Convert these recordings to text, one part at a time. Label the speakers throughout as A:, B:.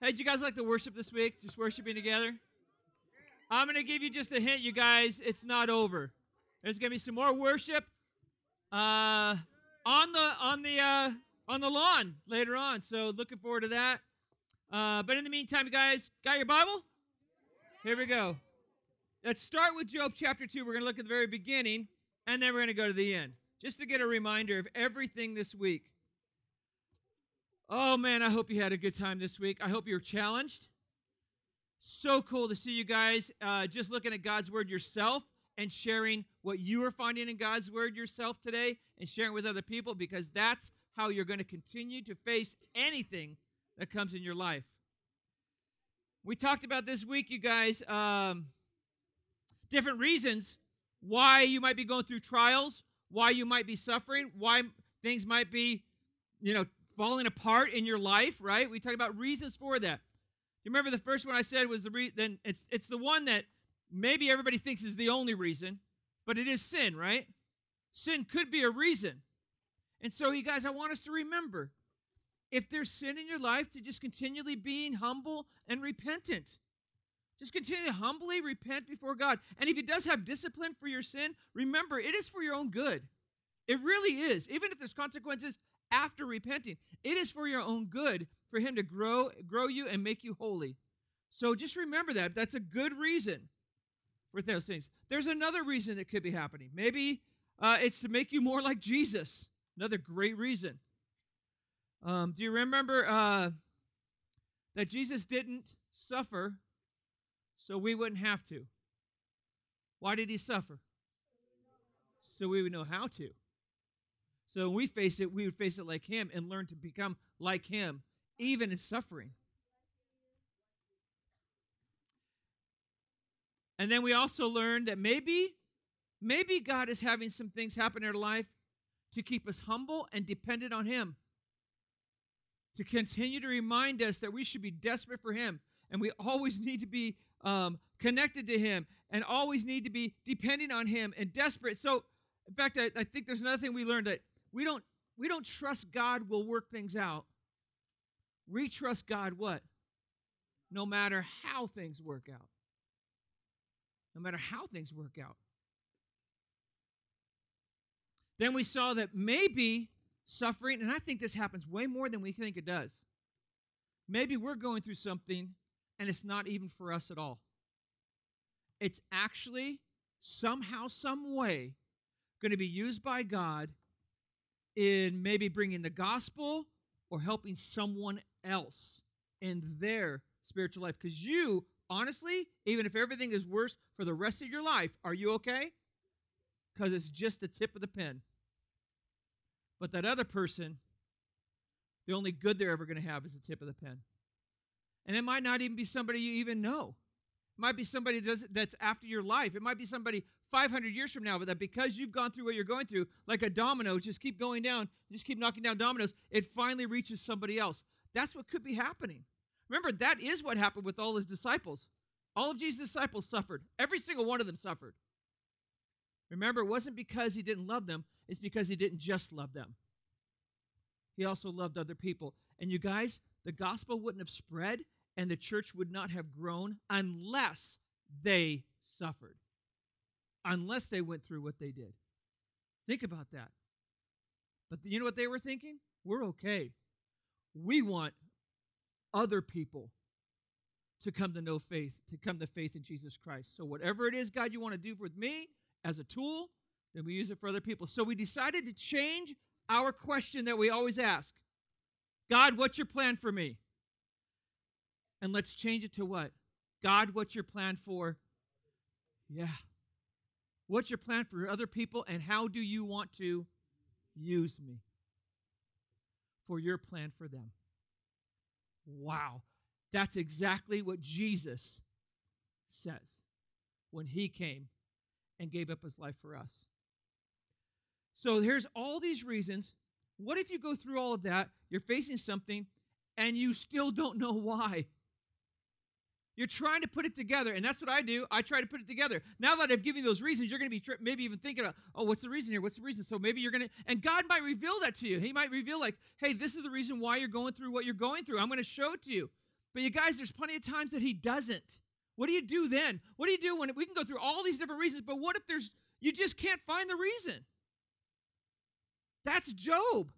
A: Hey, did you guys like to worship this week? Just worshiping together? I'm going to give you just a hint, you guys. It's not over. There's going to be some more worship on the lawn later on. So looking forward to that. But in the meantime, you guys, got your Bible? Here we go. Let's start with Job chapter 2. We're going to look at the very beginning, and then we're going to go to the end, just to get a reminder of everything this week. Oh, man, I hope you had a good time this week. I hope you're challenged. So cool to see you guys just looking at God's Word yourself and sharing what you are finding in God's Word yourself today and sharing with other people, because that's how you're going to continue to face anything that comes in your life. We talked about this week, you guys, different reasons why you might be going through trials, why you might be suffering, why things might be, falling apart in your life, right? We talked about reasons for that. You remember the first one I said was then it's the one that maybe everybody thinks is the only reason, but it is sin, right? Sin could be a reason. And so, you guys, I want us to remember, if there's sin in your life, to just continually being humble and repentant. Just continue to humbly repent before God. And if He does have discipline for your sin, remember, it is for your own good. It really is. Even if there's consequences after repenting, it is for your own good, for Him to grow you and make you holy. So just remember that. That's a good reason for those things. There's another reason that could be happening. Maybe it's to make you more like Jesus. Another great reason. Do you remember that Jesus didn't suffer so we wouldn't have to? Why did He suffer? So we would know how to. So when we face it, we would face it like Him and learn to become like Him, even in suffering. And then we also learned that maybe God is having some things happen in our life to keep us humble and dependent on Him, to continue to remind us that we should be desperate for Him, and we always need to be connected to Him, and always need to be depending on Him and desperate. So, in fact, I think there's another thing we learned, that we don't trust God will work things out. We trust God what? No matter how things work out. No matter how things work out. Then we saw that maybe suffering, and I think this happens way more than we think it does. Maybe we're going through something and it's not even for us at all. It's actually somehow, some way going to be used by God in maybe bringing the gospel or helping someone else in their spiritual life. Because you, honestly, even if everything is worse for the rest of your life, are you okay? Because it's just the tip of the pen. But that other person, the only good they're ever going to have is the tip of the pen. And it might not even be somebody you even know. It might be somebody that's after your life. It might be somebody 500 years from now, but that because you've gone through what you're going through, like a domino, just keep going down, just keep knocking down dominoes, it finally reaches somebody else. That's what could be happening. Remember, that is what happened with all His disciples. All of Jesus' disciples suffered. Every single one of them suffered. Remember, it wasn't because He didn't love them, it's because He didn't just love them. He also loved other people. And you guys, the gospel wouldn't have spread and the church would not have grown unless they suffered. Unless they went through what they did. Think about that. But you know what they were thinking? We're okay. We want other people to come to know faith, to come to faith in Jesus Christ. So whatever it is, God, you want to do with me as a tool, then we use it for other people. So we decided to change our question that we always ask. God, what's your plan for me? And let's change it to what? God, what's your plan for? Yeah. What's your plan for other people, and how do you want to use me for your plan for them? Wow. That's exactly what Jesus says when He came and gave up His life for us. So here's all these reasons. What if you go through all of that, you're facing something, and you still don't know why? You're trying to put it together, and that's what I do. I try to put it together. Now that I've given you those reasons, you're going to be maybe even thinking, what's the reason here? What's the reason? So maybe you're going to, and God might reveal that to you. He might reveal like, hey, this is the reason why you're going through what you're going through. I'm going to show it to you. But you guys, there's plenty of times that he doesn't. What do you do then? What do you do when we can go through all these different reasons, but what if you just can't find the reason? That's Job.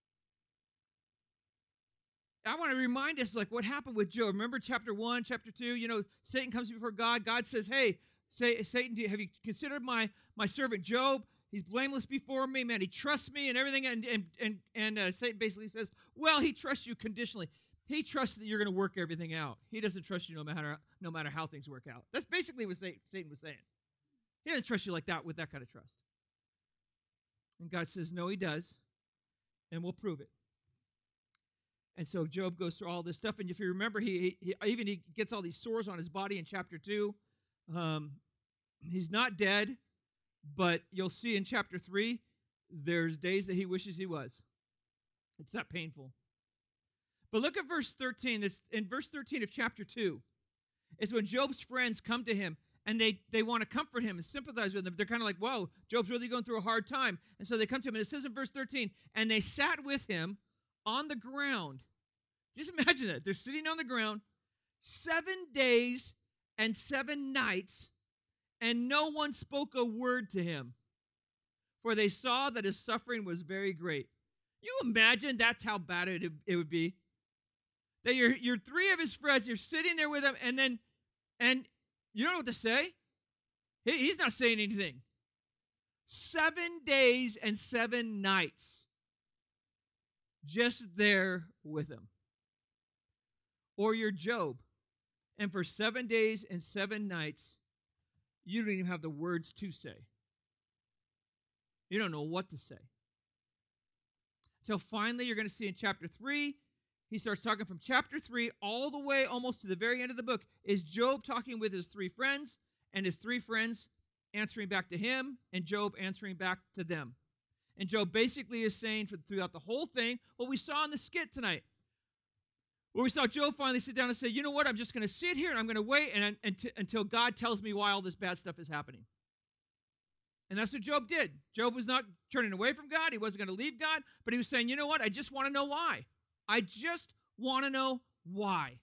A: I want to remind us like what happened with Job. Remember chapter 1, chapter 2, Satan comes before God. God says, hey, Satan, have you considered my servant Job? He's blameless before me, man. He trusts me and everything. And Satan basically says, well, he trusts you conditionally. He trusts that you're going to work everything out. He doesn't trust you no matter how things work out. That's basically what Satan was saying. He doesn't trust you like that with that kind of trust. And God says, no, he does, and we'll prove it. And so Job goes through all this stuff, and if you remember, he gets all these sores on his body in chapter 2. He's not dead, but you'll see in chapter 3, there's days that he wishes he was. It's that painful. But look at verse 13. In verse 13 of chapter 2, it's when Job's friends come to him, and they want to comfort him and sympathize with him. They're kind of like, whoa, Job's really going through a hard time. And so they come to him, and it says in verse 13, and they sat with him on the ground. Just imagine that. They're sitting on the ground 7 days and 7 nights, and no one spoke a word to him, for they saw that his suffering was very great. You imagine that's how bad it would be? That you're 3 of his friends, you're sitting there with him, and you don't know what to say? He's not saying anything. 7 days and 7 nights. Just there with him. Or you're Job, and for 7 days and 7 nights, you don't even have the words to say. You don't know what to say. Till finally, you're going to see in chapter 3, he starts talking from chapter 3 all the way almost to the very end of the book, is Job talking with his 3 friends, and his 3 friends answering back to him, and Job answering back to them. And Job basically is saying throughout the whole thing what we saw in the skit tonight, where we saw Job finally sit down and say, you know what, I'm just going to sit here and I'm going to wait until God tells me why all this bad stuff is happening. And that's what Job did. Job was not turning away from God. He wasn't going to leave God, but he was saying, you know what, I just want to know why. I just want to know why.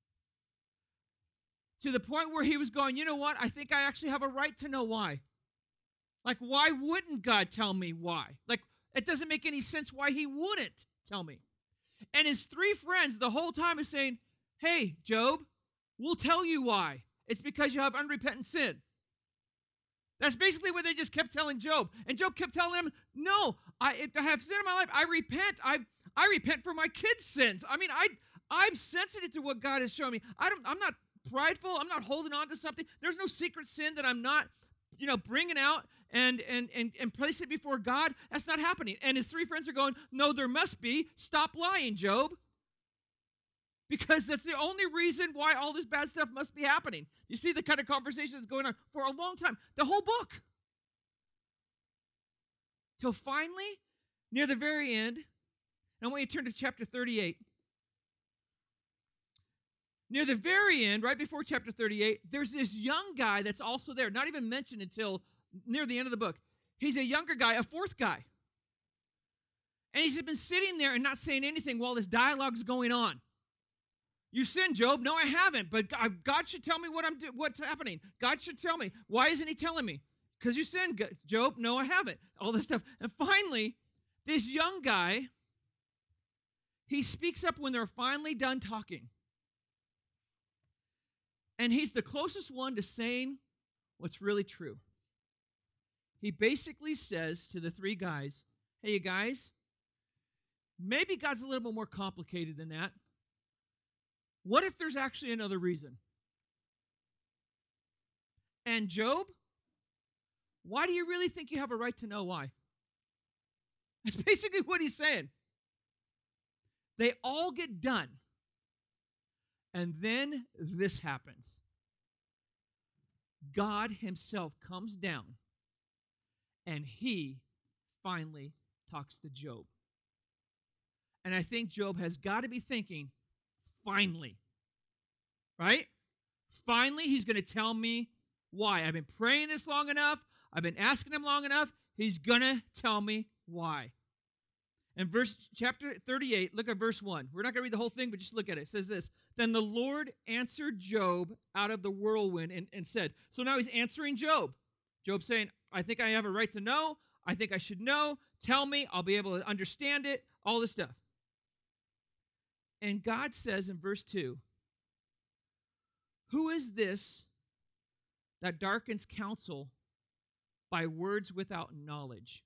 A: To the point where he was going, you know what, I think I actually have a right to know why. Like, why wouldn't God tell me why? Like, it doesn't make any sense why he wouldn't tell me. And his 3 friends the whole time is saying, hey, Job, we'll tell you why. It's because you have unrepentant sin. That's basically what they just kept telling Job. And Job kept telling them, no, if I have sin in my life, I repent. I repent for my kids' sins. I mean, I'm sensitive to what God has shown me. I'm not prideful. I'm not holding on to something. There's no secret sin that I'm not, bringing out and place it before God. That's not happening. And his 3 friends are going, no, there must be. Stop lying, Job. Because that's the only reason why all this bad stuff must be happening. You see the kind of conversation that's going on for a long time. The whole book. Till finally, near the very end, and I want you to turn to chapter 38. Near the very end, right before chapter 38, there's this young guy that's also there, not even mentioned until near the end of the book. He's a younger guy, a 4th guy. And he's been sitting there and not saying anything while this dialogue's going on. You sinned, Job. No, I haven't. But God should tell me what's happening. God should tell me. Why isn't he telling me? Because you sinned, Job. No, I haven't. All this stuff. And finally, this young guy, he speaks up when they're finally done talking. And he's the closest one to saying what's really true. He basically says to the 3 guys, hey, you guys, maybe God's a little bit more complicated than that. What if there's actually another reason? And Job, why do you really think you have a right to know why? That's basically what he's saying. They all get done. And then this happens. God himself comes down and he finally talks to Job. And I think Job has got to be thinking, finally, right? Finally, he's going to tell me why. I've been praying this long enough. I've been asking him long enough. He's going to tell me why. In chapter 38, look at verse 1. We're not going to read the whole thing, but just look at it. It says this. Then the Lord answered Job out of the whirlwind and said, so now he's answering Job. Job saying, I think I have a right to know. I think I should know. Tell me. I'll be able to understand it. All this stuff. And God says in verse 2, who is this that darkens counsel by words without knowledge?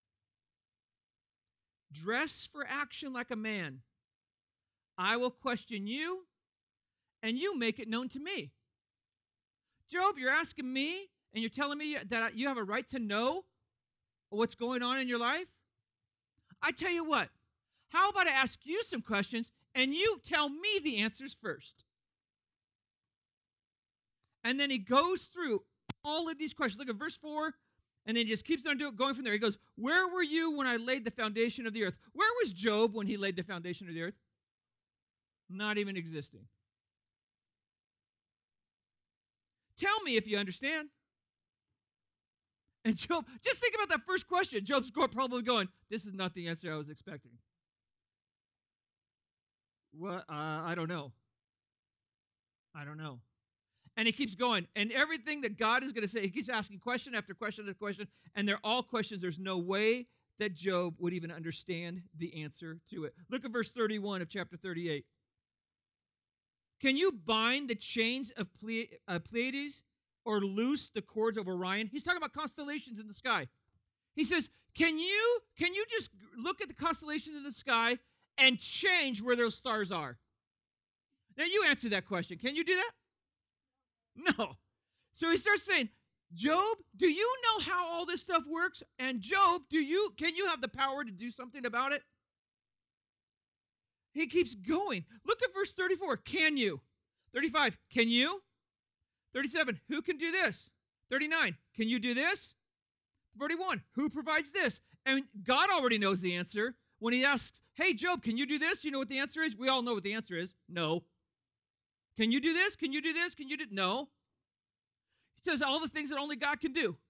A: Dress for action like a man. I will question you, and you make it known to me. Job, you're asking me, and you're telling me that you have a right to know what's going on in your life? I tell you what, how about I ask you some questions, and you tell me the answers first? And then he goes through all of these questions. Look at verse 4. And then he just keeps on going from there. He goes, where were you when I laid the foundation of the earth? Where was Job when he laid the foundation of the earth? Not even existing. Tell me if you understand. And Job, just think about that first question. Job's probably going, this is not the answer I was expecting. What? I don't know. I don't know. And he keeps going. And everything that God is going to say, he keeps asking question after question after question. And they're all questions. There's no way that Job would even understand the answer to it. Look at verse 31 of chapter 38. Can you bind the chains of Pleiades or loose the cords of Orion? He's talking about constellations in the sky. He says, can you just look at the constellations in the sky and change where those stars are? Now you answer that question. Can you do that? No. So he starts saying, Job, do you know how all this stuff works? And Job, can you have the power to do something about it? He keeps going. Look at verse 34. Can you? 35. Can you? 37. Who can do this? 39. Can you do this? 41. Who provides this? And God already knows the answer. When he asks, hey, Job, can you do this? You know what the answer is? We all know what the answer is. No. Can you do this? Can you do this? Can you do? No. He says all the things that only God can do.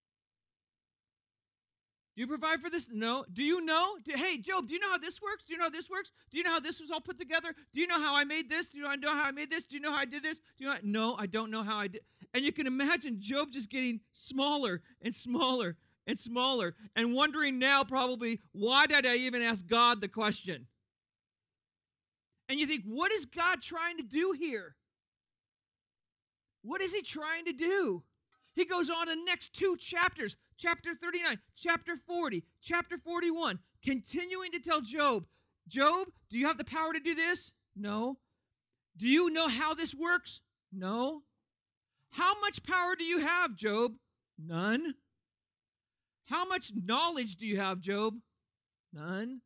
A: Do you provide for this? No. Do you know? Hey, Job, do you know how this works? Do you know how this works? Do you know how this was all put together? Do you know how I made this? Do you know how I made this? Do you know how I did this? No, I don't know how I did. And you can imagine Job just getting smaller and smaller and smaller and wondering now probably, why did I even ask God the question? And you think, what is God trying to do here? What is he trying to do? He goes on the next two chapters, chapter 39, chapter 40, chapter 41, continuing to tell Job, Job, do you have the power to do this? No. Do you know how this works? No. How much power do you have, Job? None. How much knowledge do you have, Job? None.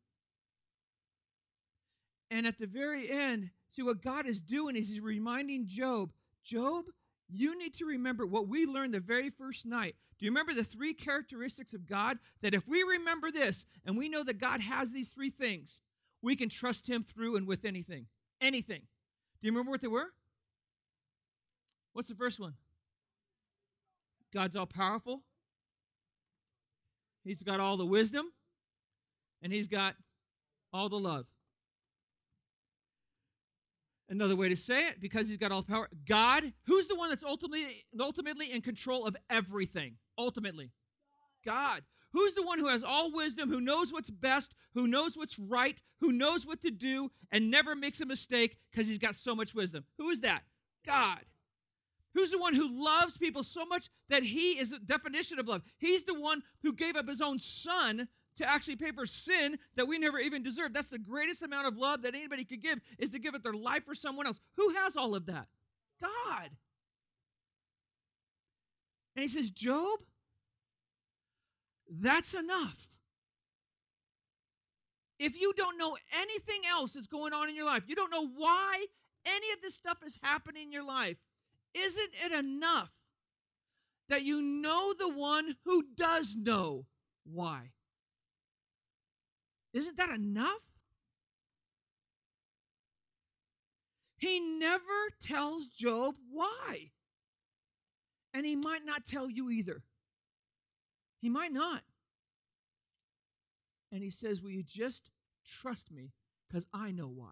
A: And at the very end, see what God is doing is he's reminding Job, Job, you need to remember what we learned the very first night. Do you remember the three characteristics of God? That if we remember this and we know that God has these three things, we can trust him through and with anything. Anything. Do you remember what they were? What's the first one? God's all powerful. He's got all the wisdom. And he's got all the love. Another way to say it, because he's got all the power. God, who's the one that's ultimately in control of everything? Ultimately. God. Who's the one who has all wisdom, who knows what's best, who knows what's right, who knows what to do, and never makes a mistake because he's got so much wisdom? Who is that? God. Who's the one who loves people so much that he is the definition of love? He's the one who gave up his own son to actually pay for sin that we never even deserved. That's the greatest amount of love that anybody could give, is to give up their life for someone else. Who has all of that? God. And he says, Job, that's enough. If you don't know anything else that's going on in your life, you don't know why any of this stuff is happening in your life, isn't it enough that you know the one who does know why? Isn't that enough? He never tells Job why. And he might not tell you either. He might not. And he says, will you just trust me because I know why?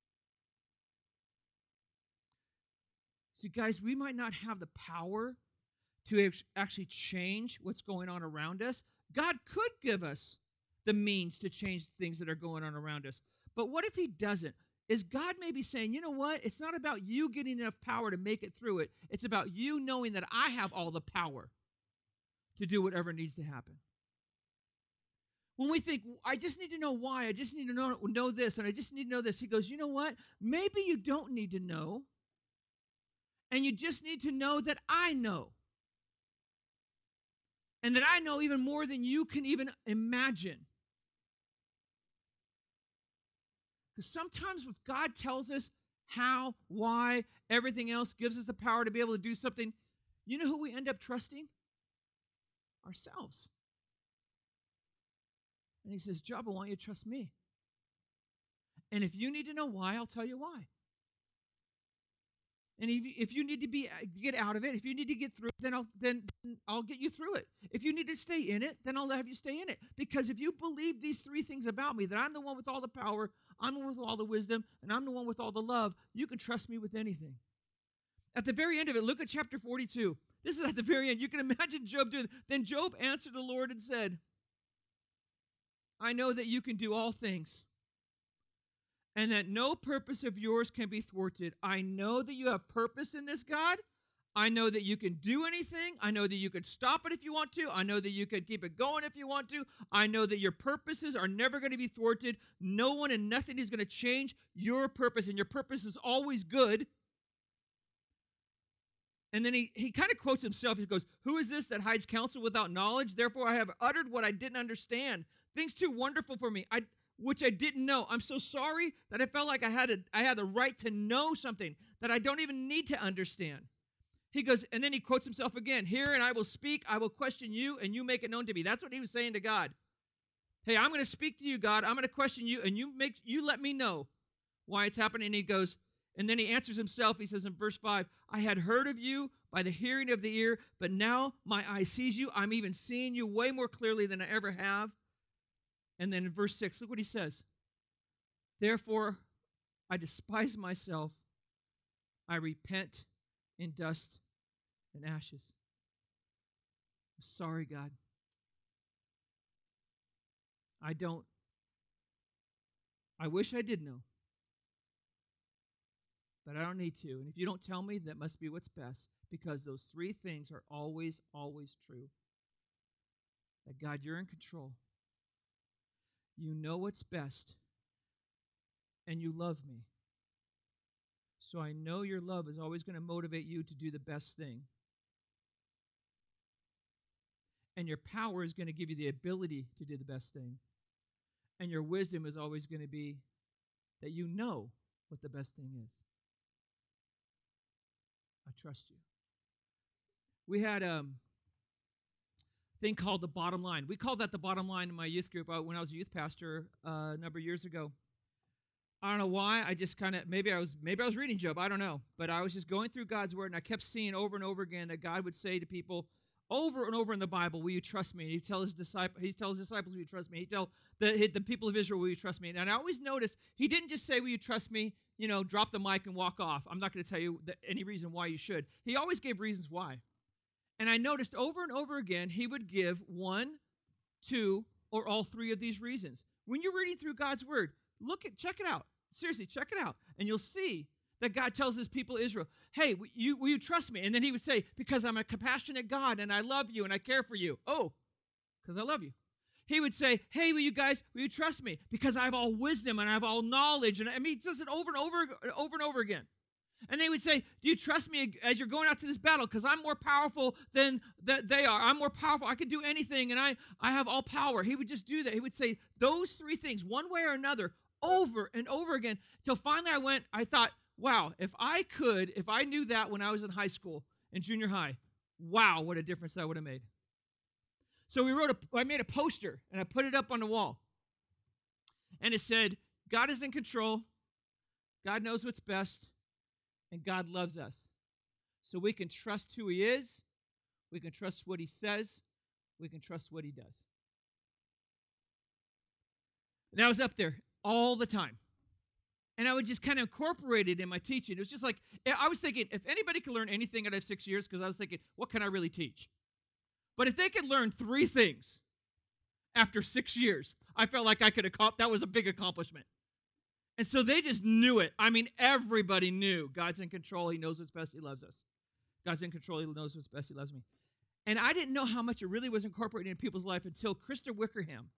A: See, guys, we might not have the power to actually change what's going on around us. God could give us the means to change things that are going on around us. But what if he doesn't? Is God maybe saying, you know what? It's not about you getting enough power to make it through it. It's about you knowing that I have all the power to do whatever needs to happen. When we think, I just need to know why, I just need to know this, and I just need to know this, he goes, you know what? Maybe you don't need to know, and you just need to know that I know. And that I know even more than you can even imagine. Because sometimes if God tells us how, why, everything else, gives us the power to be able to do something, you know who we end up trusting? Ourselves. And he says, Job, I want you to trust me. And if you need to know why, I'll tell you why. And if you need to get out of it, if you need to get through it, then I'll get you through it. If you need to stay in it, then I'll have you stay in it. Because if you believe these three things about me, that I'm the one with all the power, I'm the one with all the wisdom, and I'm the one with all the love, you can trust me with anything. At the very end of it, look at chapter 42. This is at the very end. You can imagine Job doing it. Then Job answered the Lord and said, I know that you can do all things, and that no purpose of yours can be thwarted. I know that you have purpose in this, God. I know that you can do anything. I know that you could stop it if you want to. I know that you could keep it going if you want to. I know that your purposes are never going to be thwarted. No one and nothing is going to change your purpose, and your purpose is always good. And then he kind of quotes himself. He goes, who is this that hides counsel without knowledge? Therefore I have uttered what I didn't understand, things too wonderful for me, which I didn't know. I'm so sorry that I felt like I had the right to know something that I don't even need to understand. He goes, and then he quotes himself again. Here, and I will speak, I will question you, and you make it known to me. That's what he was saying to God. Hey, I'm going to speak to you, God. I'm going to question you, and you let me know why it's happening. And he goes, and then he answers himself. He says in verse 5, I had heard of you by the hearing of the ear, but now my eye sees you. I'm even seeing you way more clearly than I ever have. And then in verse 6, look what he says. Therefore, I despise myself. I repent in dust and ashes. I'm sorry, God. I wish I did know. But I don't need to. And if you don't tell me, that must be what's best. Because those three things are always, always true. That God, you're in control. You know what's best, and you love me. So I know your love is always going to motivate you to do the best thing. And your power is going to give you the ability to do the best thing. And your wisdom is always going to be that you know what the best thing is. I trust you. We had thing called the bottom line. We called that the bottom line in my youth group when I was a youth pastor a number of years ago. I don't know why. I just kind of maybe I was reading Job. I don't know, but I was just going through God's word, and I kept seeing over and over again that God would say to people over and over in the Bible, "Will you trust me?" And He tells his disciples, "Will you trust me?" He tell the people of Israel, "Will you trust me?" And I always noticed He didn't just say, "Will you trust me?" Drop the mic and walk off. I'm not going to tell you any reason why you should. He always gave reasons why. And I noticed over and over again, He would give one, two, or all three of these reasons. When you're reading through God's word, check it out. Seriously, check it out. And you'll see that God tells His people Israel, "Hey, will you trust me?" And then He would say, "Because I'm a compassionate God and I love you and I care for you." Oh, because I love you. He would say, "Hey, will you trust me? Because I have all wisdom and I have all knowledge." And He does it over and over again. And they would say, "Do you trust me as you're going out to this battle? Because I'm more powerful than they are. I'm more powerful. I can do anything, and I have all power." He would just do that. He would say those three things, one way or another, over and over again, till finally I thought, wow, if I knew that when I was in high school and junior high, wow, what a difference that would have made. So I made a poster, and I put it up on the wall. And it said, "God is in control. God knows what's best. And God loves us." So we can trust who He is. We can trust what He says. We can trust what He does. And that was up there all the time. And I would just kind of incorporate it in my teaching. It was just like, I was thinking, if anybody could learn anything out of 6 years, because I was thinking, what can I really teach? But if they could learn 3 things after 6 years, I felt like I could accomplish, that was a big accomplishment. And so they just knew it. I mean, everybody knew God's in control. He knows what's best. He loves us. God's in control. He knows what's best. He loves me. And I didn't know how much it really was incorporated in people's life until Krista Wickerham.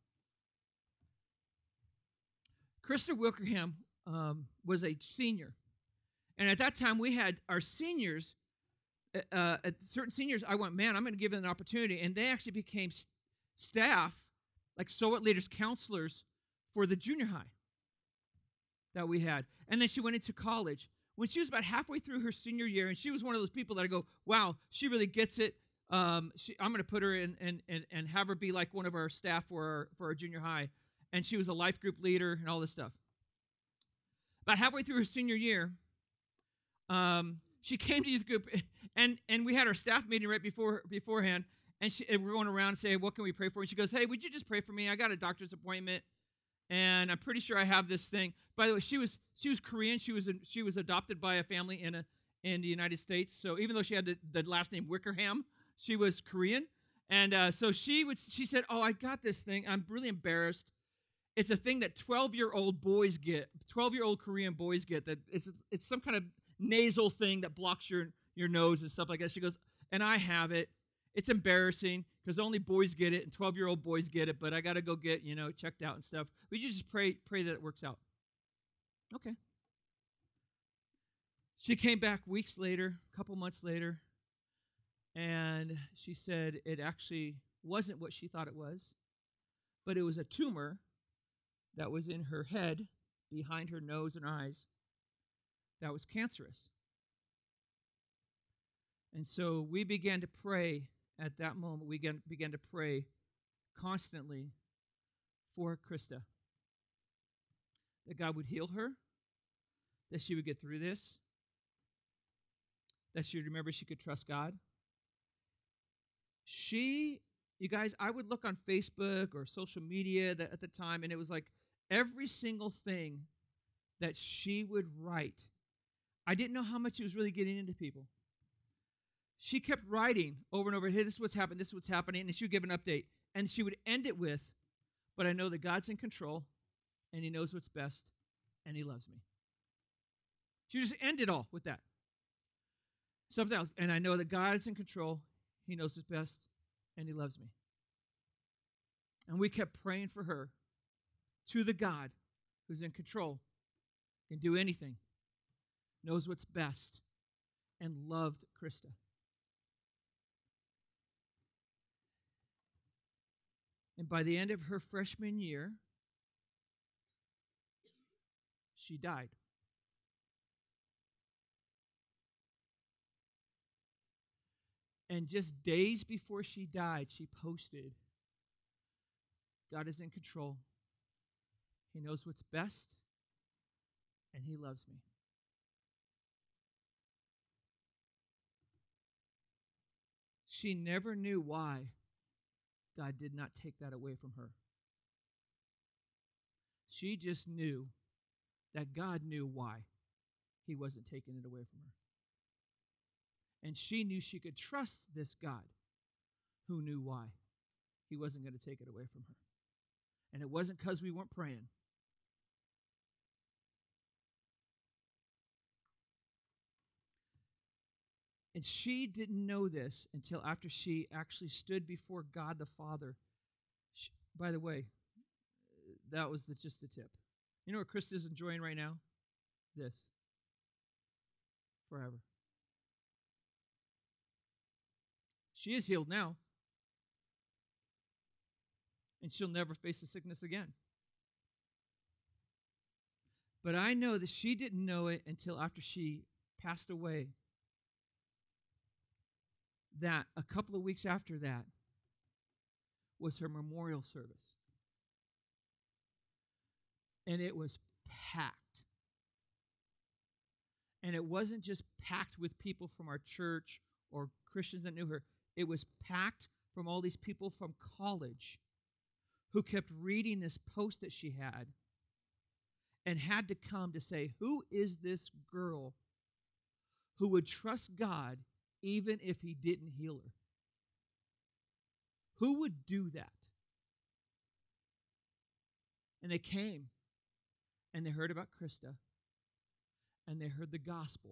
A: Krista Wickerham was a senior. And at that time, we had our seniors, at certain seniors, I went, man, I'm going to give them an opportunity. And they actually became staff, like So What Leaders counselors for the junior high that we had. And then she went into college. When she was about halfway through her senior year, and she was one of those people that I go, wow, she really gets it. I'm going to put her in and have her be like one of our staff for our junior high. And she was a life group leader and all this stuff. About halfway through her senior year, she came to youth group, and we had our staff meeting right beforehand, and we're going around and saying, what can we pray for? And she goes, hey, would you just pray for me? I got a doctor's appointment, and I'm pretty sure I have this thing. By the way, she was Korean. She was adopted by a family in the United States. So even though she had the last name Wickerham, she was Korean. And so she said, oh, I got this thing. I'm really embarrassed. It's a thing that 12-year-old boys get, 12-year-old Korean boys get. That it's some kind of nasal thing that blocks your nose and stuff like that. She goes, and I have it. It's embarrassing because only boys get it and 12-year-old boys get it, but I got to go get, checked out and stuff. Would you just pray that it works out? Okay. She came back weeks later, a couple months later, and she said it actually wasn't what she thought it was, but it was a tumor that was in her head, behind her nose and eyes, that was cancerous. And so we began to pray at that moment. We began to pray constantly for Krista, that God would heal her, that she would get through this, that she would remember she could trust God. You guys, I would look on Facebook or social media at the time, and it was like every single thing that she would write. I didn't know how much she was really getting into people. She kept writing over and over, hey, this is what's happening, this is what's happening, and she would give an update. And she would end it with, but I know that God's in control, and He knows what's best, and He loves me. She would just end it all with that. Something else, and I know that God is in control, He knows what's best, and He loves me. And we kept praying for her to the God who's in control, can do anything, knows what's best, and loved Krista. And by the end of her freshman year, she died. And just days before she died, she posted, God is in control. He knows what's best, and He loves me. She never knew why God did not take that away from her. She just knew that God knew why He wasn't taking it away from her. And she knew she could trust this God who knew why He wasn't going to take it away from her. And it wasn't because we weren't praying. And she didn't know this until after she actually stood before God the Father. By the way, that was just the tip. You know what Krista's enjoying right now? This. Forever. She is healed now. And she'll never face the sickness again. But I know that she didn't know it until after she passed away. That a couple of weeks after that was her memorial service. And it was packed. And it wasn't just packed with people from our church or Christians that knew her. It was packed from all these people from college who kept reading this post that she had and had to come to say, who is this girl who would trust God even if he didn't heal her? Who would do that? And they came and they heard about Krista and they heard the gospel.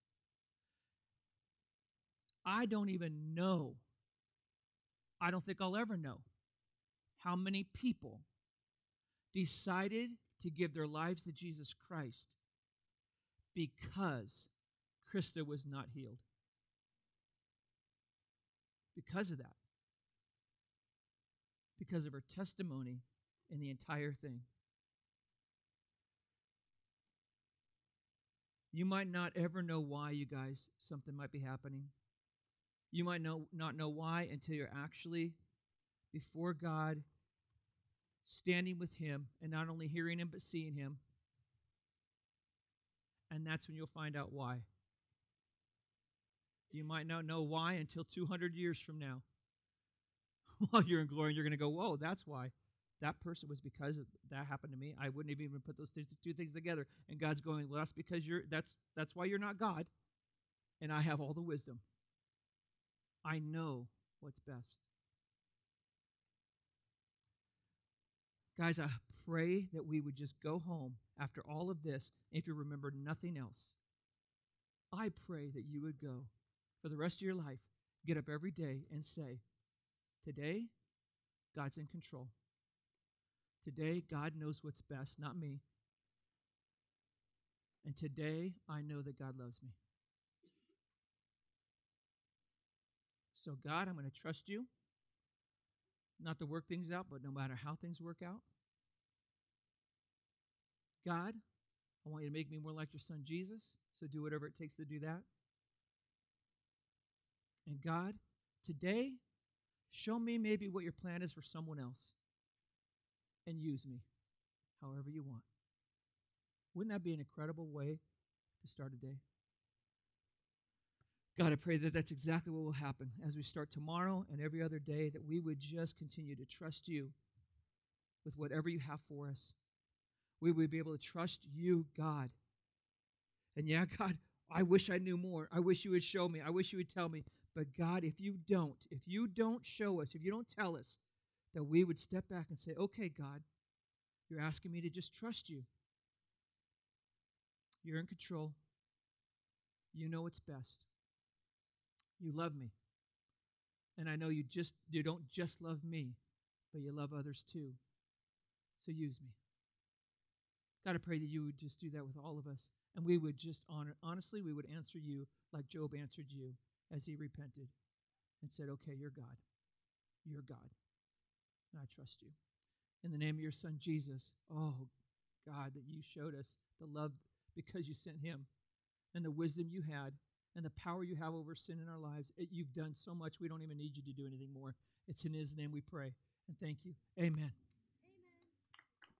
A: I don't even know, I don't think I'll ever know how many people decided to give their lives to Jesus Christ because Krista was not healed. Because of that. Because of her testimony in the entire thing. You might not ever know why, you guys, something might be happening. You might not know why until you're actually before God, standing with him, and not only hearing him, but seeing him. And that's when you'll find out why. You might not know why until 200 years from now. While you're in glory, and you're going to go, whoa, that's why. That person was because that happened to me. I wouldn't have even put those two things together. And God's going, well, that's because that's why you're not God. And I have all the wisdom. I know what's best. Guys, I pray that we would just go home after all of this, if you remember nothing else. I pray that you would go for the rest of your life, get up every day and say, today, God's in control. Today, God knows what's best, not me. And today, I know that God loves me. So, God, I'm going to trust you, not to work things out, but no matter how things work out. God, I want you to make me more like your son Jesus, so do whatever it takes to do that. And God, today, show me maybe what your plan is for someone else, and use me however you want. Wouldn't that be an incredible way to start a day? God, I pray that that's exactly what will happen as we start tomorrow and every other day, that we would just continue to trust you with whatever you have for us. We would be able to trust you, God. And yeah, God, I wish I knew more. I wish you would show me. I wish you would tell me. But God, if you don't show us, if you don't tell us, that we would step back and say, okay, God, you're asking me to just trust you. You're in control. You know what's best. You love me. And I know you don't just love me, but you love others too. So use me. God, I pray that you would just do that with all of us. And we would just honestly, we would answer you like Job answered you as he repented and said, okay, you're God. You're God. And I trust you. In the name of your son, Jesus, oh, God, that you showed us the love because you sent him, and the wisdom you had, and the power you have over sin in our lives. You've done so much, we don't even need you to do anything more. It's in his name we pray. And thank you. Amen.